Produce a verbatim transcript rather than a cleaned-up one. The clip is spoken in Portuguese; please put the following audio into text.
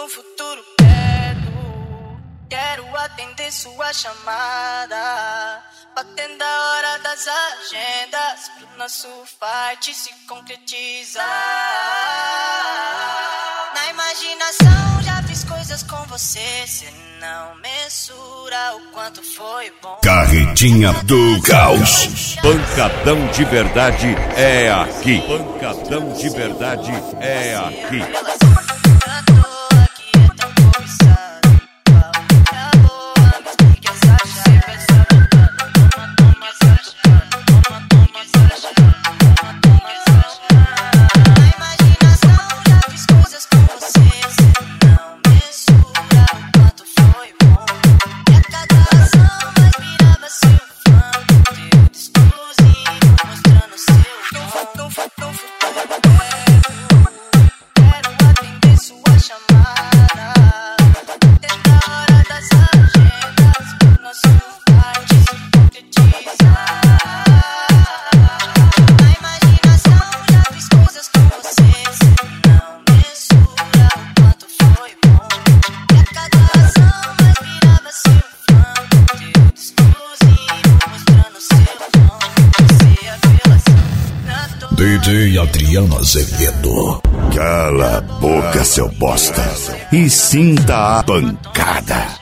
no futuro perto, quero atender sua chamada, batendo a hora das agendas, pro nosso fight se concretizar. Na imaginação já fiz coisas com você, cê não mensura o quanto foi bom. Carretinha do Caos. Pancadão de verdade é aqui. Pancadão de verdade é aqui. D J Adriano Azevedo. Cala a boca, seu bosta, e sinta a pancada.